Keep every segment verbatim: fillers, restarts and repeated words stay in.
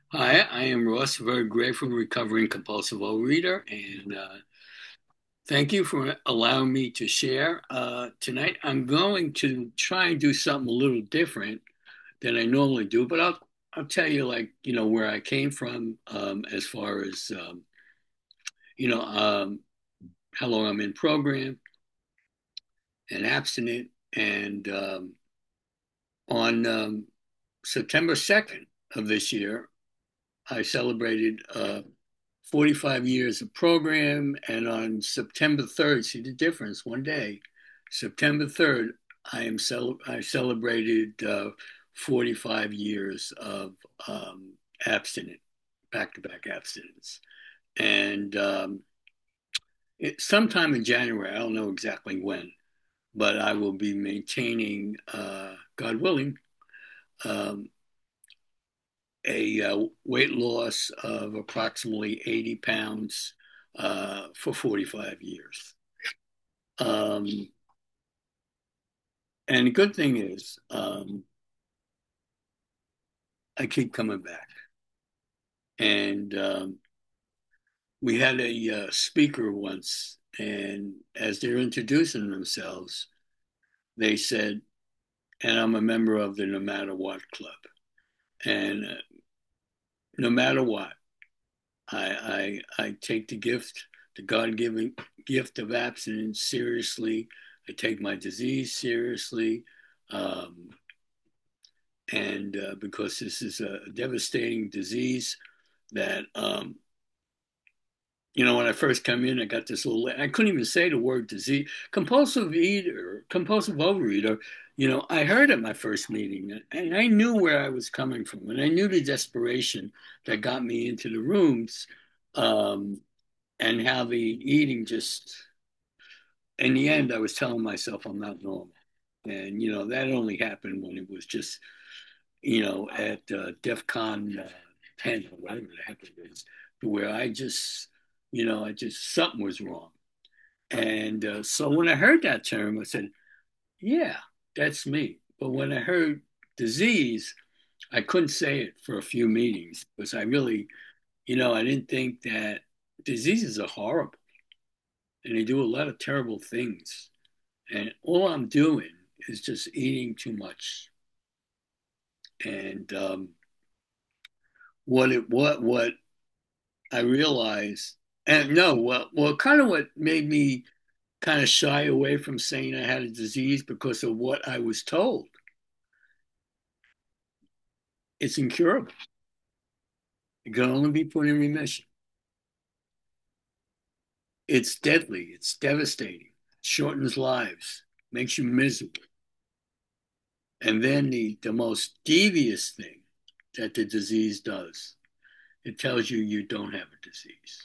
Hi, I am Ross, a very grateful recovering compulsive overeater, and uh, thank you for allowing me to share. Uh, tonight, I'm going to try and do something a little different than I normally do, but I'll I'll tell you, like, you know, where I came from, um, as far as um, you know, um, how long I'm in program and abstinent, and um, on um, September second of this year, I celebrated uh, forty-five years of program. And on September third, see the difference, one day, September third, I am cel- I celebrated uh, forty-five years of um, abstinent, back to back abstinence. And um, it, sometime in January, I don't know exactly when, but I will be maintaining, uh, God willing, um, a uh, weight loss of approximately eighty pounds uh, for forty-five years. Um, and the good thing is, um, I keep coming back. And um, we had a uh, speaker once, and as they're introducing themselves, they said, and I'm a member of the No Matter What Club. And uh, no matter what, I, I, I take the gift, the God given gift of abstinence seriously. I take my disease seriously. Um, and uh, because this is a devastating disease that, um, you know, when I first come in, I got this little, I couldn't even say the word disease. Compulsive eater, compulsive overeater, you know, I heard at my first meeting and I knew where I was coming from and I knew the desperation that got me into the rooms. Um, and how the eating just, in the end, I was telling myself I'm not normal. And, you know, that only happened when it was just, you know, at uh, DEF CON uh, ten or whatever the heck it is, where I just, you know, I just, something was wrong. And uh, so when I heard that term, I said, yeah, that's me. But when I heard disease, I couldn't say it for a few meetings because I really, you know, I didn't think that diseases are horrible and they do a lot of terrible things. And all I'm doing is just eating too much. And um, what it what what I realized, and no, well, well, kind of what made me kind of shy away from saying I had a disease because of what I was told. It's incurable. It can only be put in remission. It's deadly. It's devastating. It shortens lives, makes you miserable. And then the, the most devious thing that the disease does, it tells you you don't have a disease.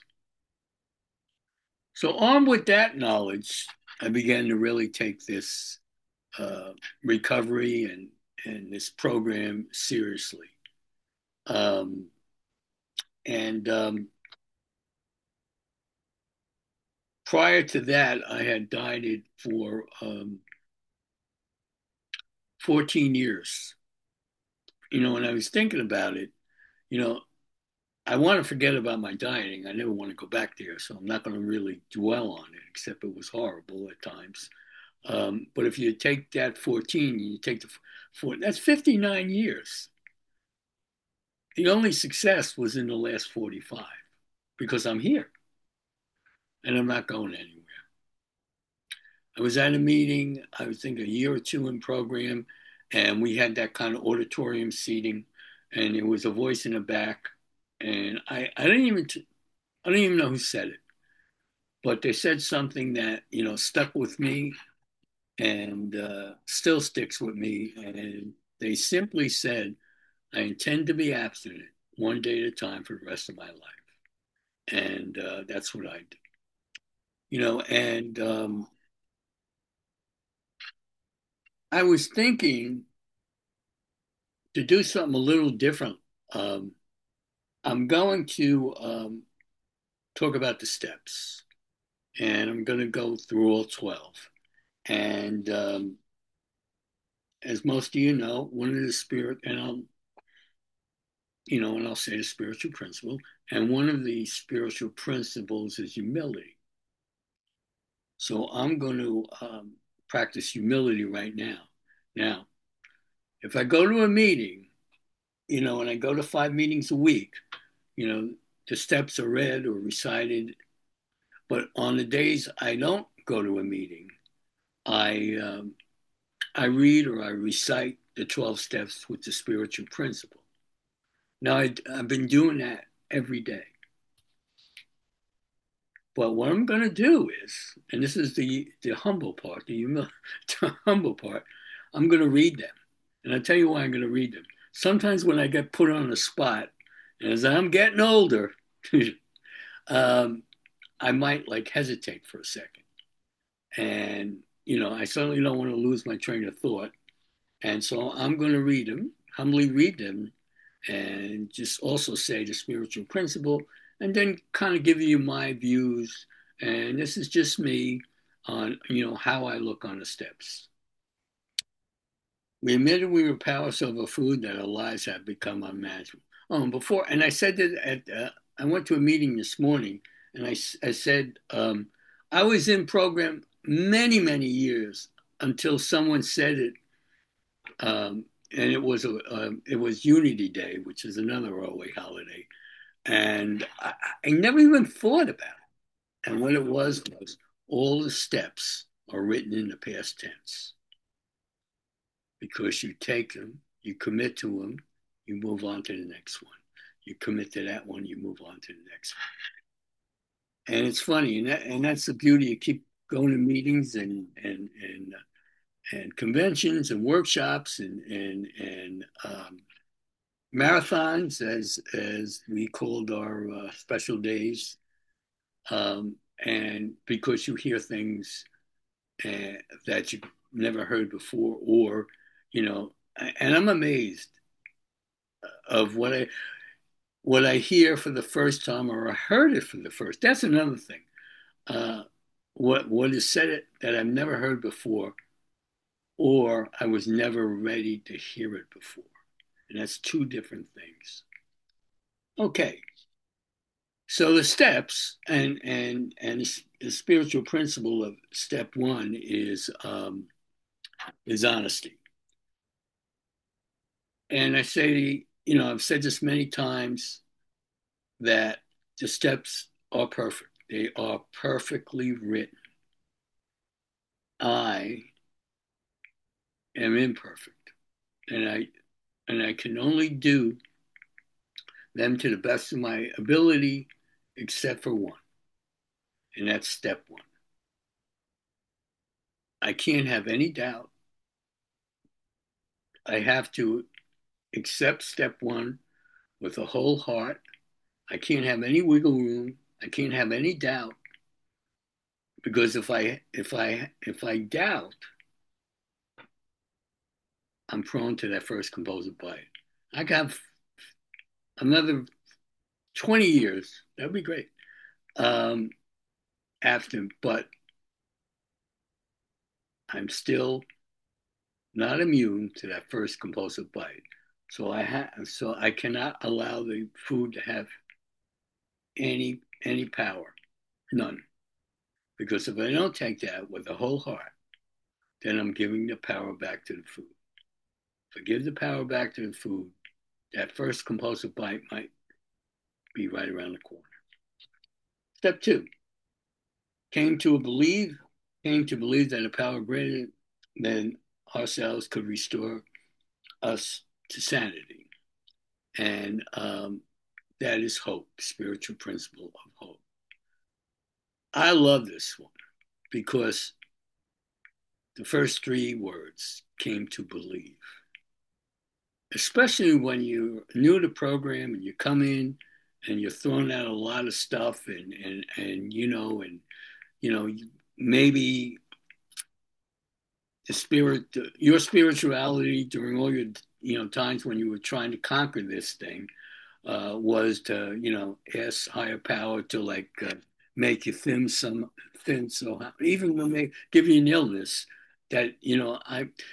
So, armed with that knowledge, I began to really take this uh, recovery and, and this program seriously. Um, and um, prior to that, I had dieted for um, fourteen years. You know, when I was thinking about it, you know, I want to forget about my dieting. I never want to go back there, so I'm not going to really dwell on it, except it was horrible at times. Um, but if you take that fourteen, you take the four, that's fifty-nine years. The only success was in the last forty-five because I'm here and I'm not going anywhere. I was at a meeting, I was think a year or two in program, and we had that kind of auditorium seating, and there was a voice in the back, and I, I didn't even I don't even know who said it, but they said something that you know stuck with me and uh, still sticks with me, and they simply said, "I intend to be abstinent one day at a time for the rest of my life," and uh, that's what I did. You know, and um, I was thinking to do something a little different. Um, I'm going to um, talk about the steps, and I'm going to go through all twelve. And um, as most of you know, one of the spirit, and I'll you know, and I'll say the spiritual principle. And one of the spiritual principles is humility. So I'm going to um, practice humility right now. Now, if I go to a meeting, you know, and I go to five meetings a week, you know, the steps are read or recited. But on the days I don't go to a meeting, I um, I read or I recite the twelve steps with the spiritual principle. Now, I, I've been doing that every day. But what I'm going to do is, and this is the, the humble part, the, humil- the humble part, I'm going to read them. And I'll tell you why I'm going to read them. Sometimes when I get put on the spot, and as I'm getting older, um, I might like hesitate for a second. And, you know, I certainly don't want to lose my train of thought. And so I'm going to read them, humbly read them, and just also say the spiritual principle, and then kind of give you my views. And this is just me on, you know, how I look on the steps. We admitted we were powerless over food, that our lives have become unmanageable. Oh, and before, and I said that at, uh, I went to a meeting this morning, and I, I said, um, I was in program many, many years until someone said it, um, and it was a, uh, it was Unity Day, which is another Norway holiday, and I, I never even thought about it. And what it was was all the steps are written in the past tense because you take them, you commit to them, you move on to the next one. You commit to that one, you move on to the next one. And it's funny, and that, and that's the beauty. You keep going to meetings and and and uh, and conventions and workshops and and and um, marathons, as as we called our uh, special days, um, and because you hear things uh, that you never heard before, or you know, and I'm amazed of what I what I hear for the first time, or I heard it for the first. That's another thing. Uh, what what is said it that I've never heard before, or I was never ready to hear it before, and that's two different things. Okay, so the steps and and and the spiritual principle of step one is um, is honesty. And I say, you know, I've said this many times that the steps are perfect. They are perfectly written. I am imperfect, and I and I can only do them to the best of my ability, except for one, and that's step one. I can't have any doubt. I have to accept step one with a whole heart. I can't have any wiggle room. I can't have any doubt because if I if I if I doubt, I'm prone to that first compulsive bite. I got another twenty years. That'd be great. Um, After, but I'm still not immune to that first compulsive bite. So I have, so I cannot allow the food to have any any power, none. Because if I don't take that with a whole heart, then I'm giving the power back to the food. If I give the power back to the food, that first compulsive bite might be right around the corner. Step two, came to believe, came to believe that a power greater than ourselves could restore us to sanity. And um, that is hope, spiritual principle of hope. I love this one because the first three words came to believe, especially when you're new to the program and you come in and you're throwing out a lot of stuff and and and you know and you know maybe the spirit your spirituality during all your you know times when you were trying to conquer this thing uh, was to you know ask higher power to like uh, make you thin some thin so even when they give you an illness that you know I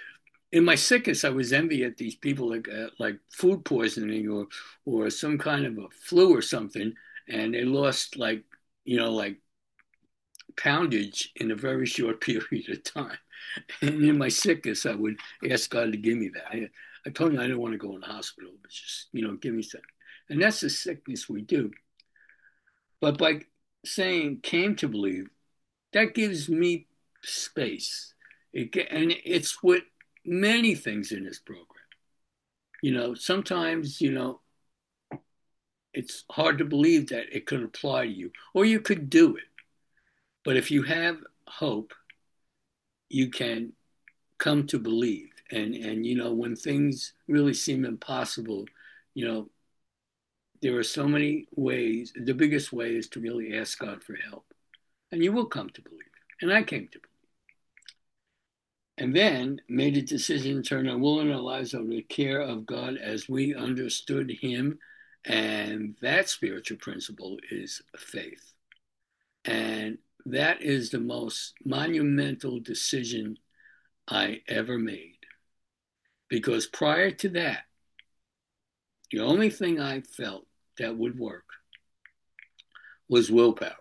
in my sickness, I was envy at these people like uh, like food poisoning or or some kind of a flu or something, and they lost like you know like poundage in a very short period of time. And in my sickness, I would ask God to give me that. I, I told him I didn't want to go in the hospital, but just you know give me something. And that's the sickness we do. But by saying came to believe, that gives me space. It, and it's with many things in this program. You know, sometimes, you know, it's hard to believe that it could apply to you, or you could do it. But if you have hope, you can come to believe. And, and you know, when things really seem impossible, you know, there are so many ways. The biggest way is to really ask God for help, and you will come to believe. And I came to believe. And then made a decision to turn our will and our lives over to the care of God as we understood Him. And that spiritual principle is faith. And that is the most monumental decision I ever made. Because prior to that, the only thing I felt that would work was willpower.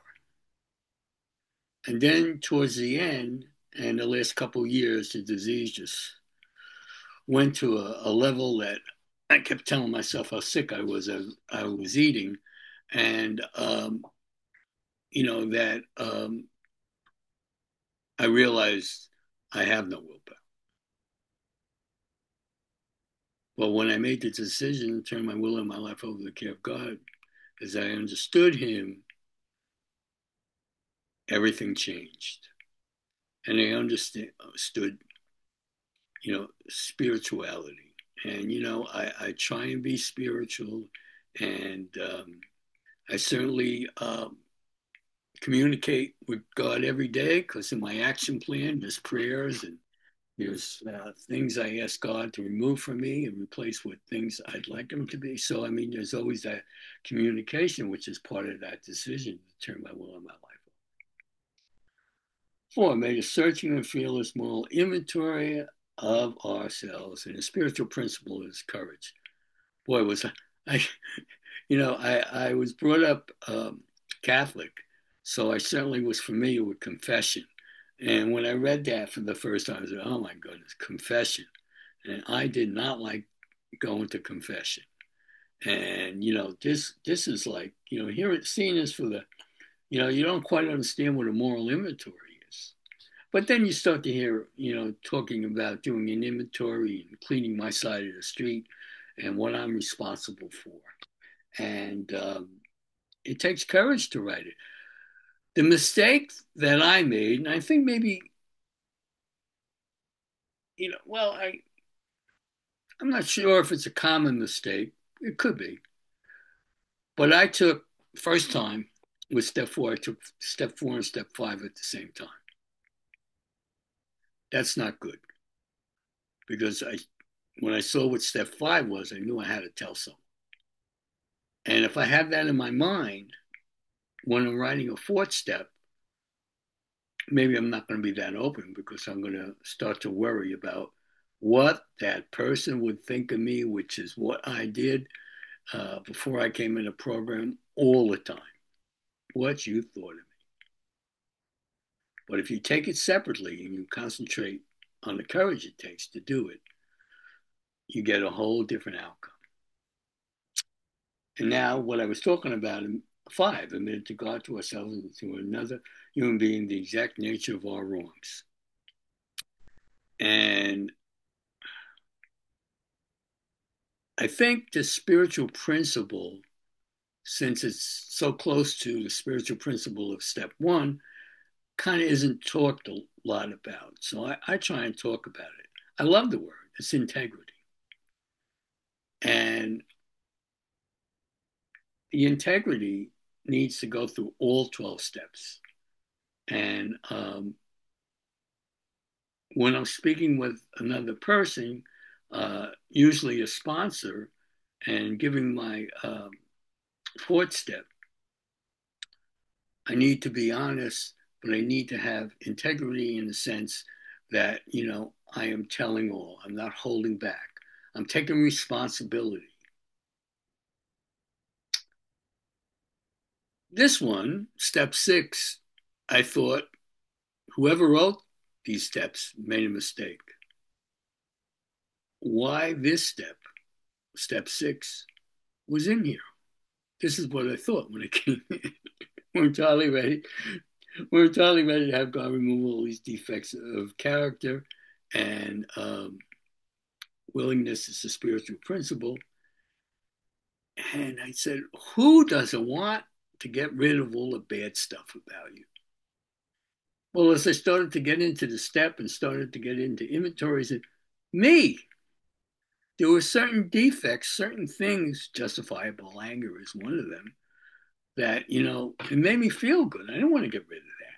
And then towards the end, and the last couple of years, the disease just went to a, a level that I kept telling myself how sick I was. I, I was eating, and um, you know that um, I realized I have no willpower. But when I made the decision to turn my will and my life over to the care of God, as I understood Him, everything changed, and I understood, you know, spirituality. And you know, I, I try and be spiritual, and um, I certainly um, communicate with God every day because in my action plan, there's prayers and there's uh, things I ask God to remove from me and replace with things I'd like Him to be. So, I mean, there's always that communication, which is part of that decision to turn my will and my life over. Four, made a searching and fearless moral inventory of ourselves. And the spiritual principle is courage. Boy, was I, I you know, I, I was brought up um, Catholic, so I certainly was familiar with confession. And when I read that for the first time, I said, oh my goodness, confession. And I did not like going to confession. And, you know, this this is like, you know, here seeing this for the, you know, you don't quite understand what a moral inventory is. But then you start to hear, you know, talking about doing an inventory and cleaning my side of the street and what I'm responsible for. And um, it takes courage to write it. The mistake that I made, and I think maybe, you know, well, I, I'm not sure if it's a common mistake. It could be. But I took, first time with step four, I took step four and step five at the same time. That's not good because I, when I saw what step five was, I knew I had to tell someone. And if I have that in my mind when I'm writing a fourth step, maybe I'm not going to be that open because I'm going to start to worry about what that person would think of me, which is what I did uh, before I came in the program all the time. What you thought of me. But if you take it separately and you concentrate on the courage it takes to do it, you get a whole different outcome. And now, what I was talking about in five, admitted to God, to ourselves, and to another human being the exact nature of our wrongs. And I think the spiritual principle, since it's so close to the spiritual principle of step one, kind of isn't talked a lot about. So I, I try and talk about it. I love the word, it's integrity. And the integrity needs to go through all twelve steps. And um, when I'm speaking with another person, uh, usually a sponsor, and giving my um, fourth step, I need to be honest, but I need to have integrity in the sense that, you know, I am telling all. I'm not holding back. I'm taking responsibility. This one, step six, I thought whoever wrote these steps made a mistake. Why this step, step six, was in here? This is what I thought when it came in. We're entirely ready. We're entirely ready to have God remove all these defects of character, and um, willingness is a spiritual principle. And I said, who doesn't want to get rid of all the bad stuff about you? Well, as I started to get into the step and started to get into inventories, and me, there were certain defects, certain things, justifiable anger is one of them, that, you know, it made me feel good. I didn't want to get rid of that.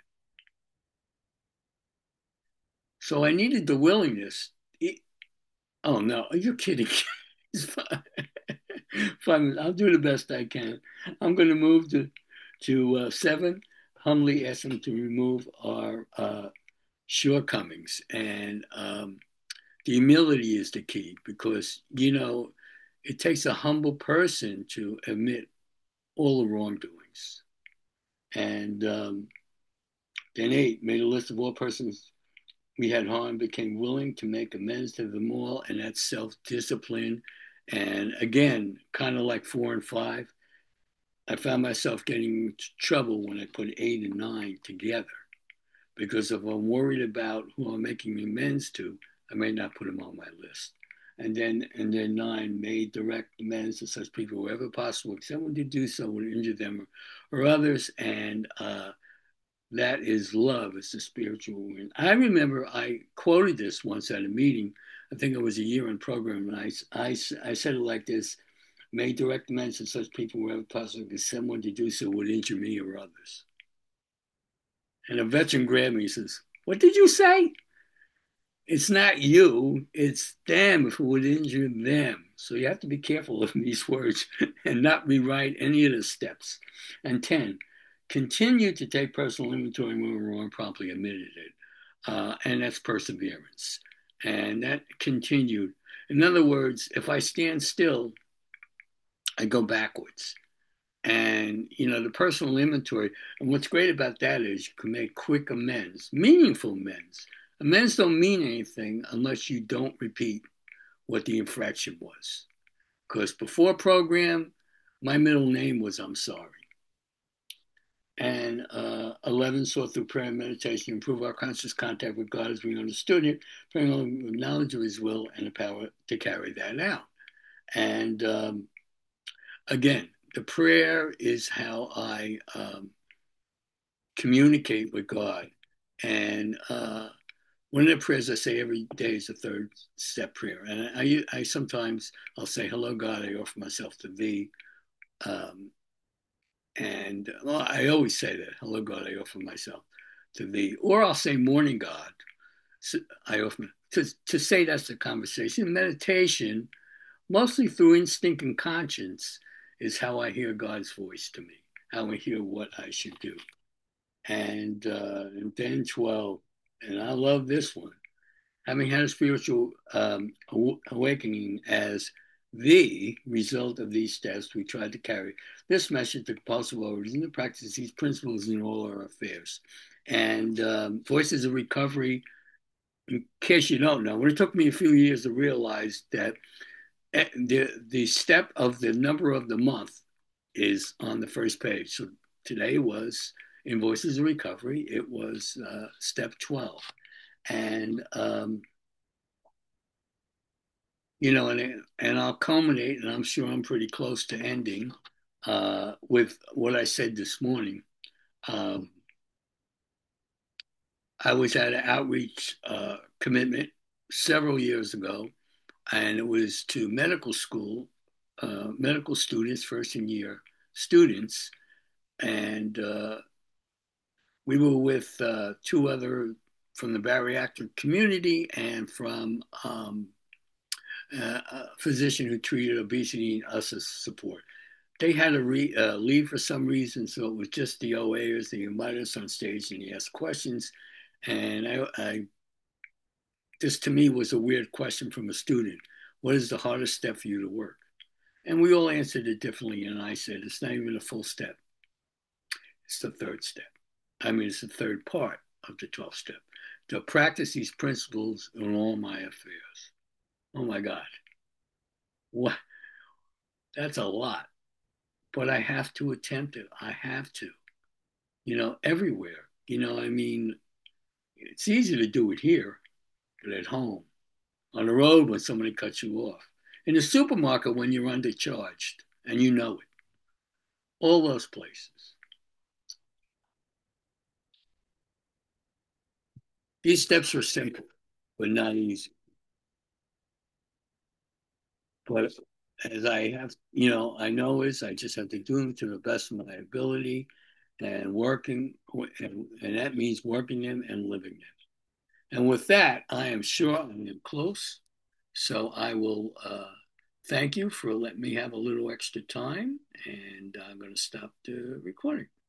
So I needed the willingness. Oh, no, are you kidding? It's fine. Fine. I'll do the best I can. I'm going to move to, to uh, seven, humbly ask them to remove our uh, shortcomings. And um, the humility is the key because, you know, it takes a humble person to admit all the wrongdoings. And um, then eight, made a list of all persons we had harmed, became willing to make amends to them all, and that's self-discipline. And again, kind of like four and five, I found myself getting into trouble when I put eight and nine together because if I'm worried about who I'm making amends to, I may not put them on my list. And then, and then nine, made direct amends to such people wherever possible, if someone did do so would injure them or, or others. And uh, that is love. It's the spiritual win. I remember I quoted this once at a meeting. I think it was a year in program, and I, I, I said it like this: "May direct amends to such people wherever possible, because someone to do so would injure me or others." And a veteran grabbed me and says, "What did you say?" It's not you, it's them who would injure them. So you have to be careful of these words and not rewrite any of the steps. And ten, continue to take personal inventory when we're wrong, promptly admitted it. Uh, and that's perseverance. And that continued. In other words, if I stand still, I go backwards. And, you know, the personal inventory. And what's great about that is you can make quick amends, meaningful amends. Amends don't mean anything unless you don't repeat what the infraction was. Because before program, my middle name was I'm sorry. And uh, eleven, sought through prayer and meditation, improve our conscious contact with God as we understood it, praying with knowledge of his will and the power to carry that out. And um, again, the prayer is how I um, communicate with God. And uh, one of the prayers I say every day is a third step prayer. And I, I sometimes I'll say, hello, God, I offer myself to thee. Um, and well, I always say that, hello, God, I offer myself to thee. Or I'll say, morning, God. So I offer to, to say that's the conversation. Meditation, mostly through instinct and conscience, is how I hear God's voice to me, how I hear what I should do. And, uh, and then twelve, and I love this one, having had a spiritual um, awakening as the result of these steps, we tried to carry this message to compulsive orders and to practice these principles in all our affairs. And um, Voices of Recovery, in case you don't know, it took me a few years to realize that the, the step of the number of the month is on the first page. So today was in Voices of Recovery, it was uh, step twelve. And um, you know, and and I'll culminate, and I'm sure I'm pretty close to ending uh, with what I said this morning. Um, I was at an outreach uh, commitment several years ago, and it was to medical school, uh, medical students, first and year students, and uh, we were with uh, two other from the bariatric community and from um, a physician who treated obesity and us as support. They had to re, uh, leave for some reason, so it was just the O As. They invited us on stage and he asked questions, and I, I this to me was a weird question from a student. What is the hardest step for you to work? And we all answered it differently. And I said, it's not even a full step. It's the third step. I mean, it's the third part of the twelfth step. To practice these principles in all my affairs. Oh my God. What? That's a lot. But I have to attempt it. I have to, you know, everywhere. You know, I mean, it's easy to do it here, but at home, on the road when somebody cuts you off, in the supermarket when you're undercharged and you know it, all those places. These steps are simple, but not easy. But as I have, you know, I know is I just have to do them to the best of my ability and working, and, and that means working them and living them. And with that, I am sure I am close. So I will uh, thank you for letting me have a little extra time, and I'm going to stop the recording.